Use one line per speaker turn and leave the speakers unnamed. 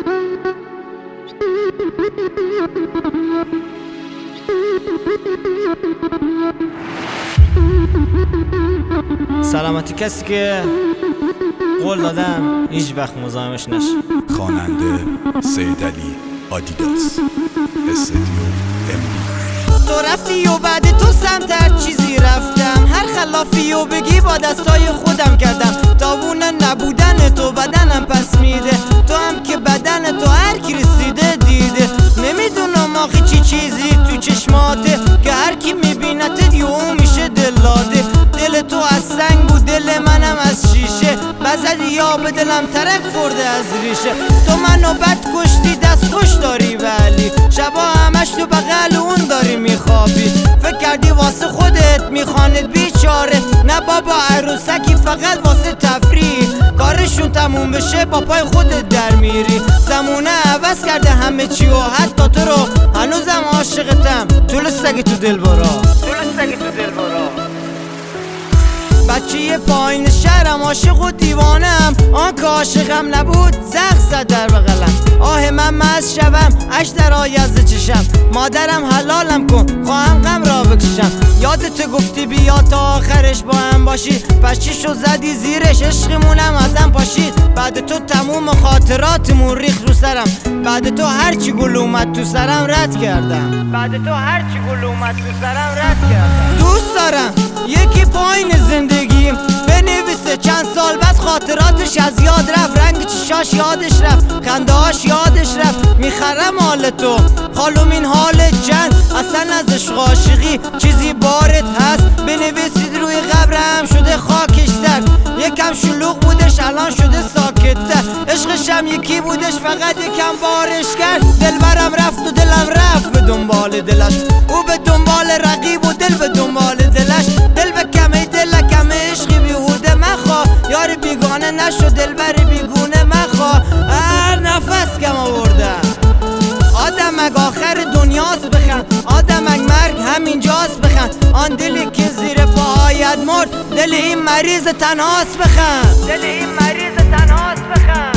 سلامتی کسی که قول دادم هیچ وقت مزاحمش نشه.
خواننده سید علی آدیداس، استودیو امروز.
تو رفتی و بعد تو سمت هر چیزی رفتم، هر خلافی و بگی با دستای خودم کردم. داوون نبودن تو بدنم پس میده، تو هم که بدن تو هر کی رسیده دیده. نمیدونم آخه چی چیزی تو چشماته که هر کی میبینت یهو میشه دلاده. دل تو از سنگ بود، دل منم از شیشه، بزد یا به دلم ترک خورده از ریشه. تو منو بد کشتی دست خوش داری ولی شبا همش تو بغل اون داری میخوابی. فکر کردی واسه خودت میخواند بیچاره، نه بابا عروسکی فقط واسه تفریح. کارشون تموم بشه با پای خودت در میری. زمونه عوض کرده همه چی و حتی تو رو، هنوزم عاشقتم طول سگی تو دلبرا. بچه پایین شهرم عاشق و دیوانم، آن که عاشقم نبود زخ زد در بغلم. آه من مست شوم اش در آی از چشم، مادرم حلالم کن خواهم غم را بکشم. یادت گفتی بیا تا آخرش با هم باشی، پس چی شو زدی زیرش عشقمونم ازم پاشید. بعد تو تموم خاطراتمون ریخ رو سرم، بعد تو هرچی گل اومد تو سرم رد کردم. دوست دارم یکی پایین زندگیم بنویسه چند سال بعد خاطراتش از یاد رفت. رنگ چشاش یادش رفت، خنده هاش یادش رفت. میخرم حال تو خالوم این حال جن، اصلا از عشق عاشقی چیزی بارت هست. بنویسید روی قبرم شده خاکش سر، یکم شلوغ بودش الان شده ساکت‌تر. عشقشم یکی بودش فقط یکم بارش کرد. دلبرم رفت و دلم رفت به دنبال دلش، او به دنبال رقیب و دل به دنبال دلش. دل به کمه دلکم عشقی بیهوده مخوا، یار بیگانه نشو دلبر بیگونه مخوا. هر نفس کم آوردم آدمک آخر دنیاست بخند، آدمک مرگ همینجاست بخند. آن دلی که زیر پاهایت مرد دل این مریض تنهاست بخند.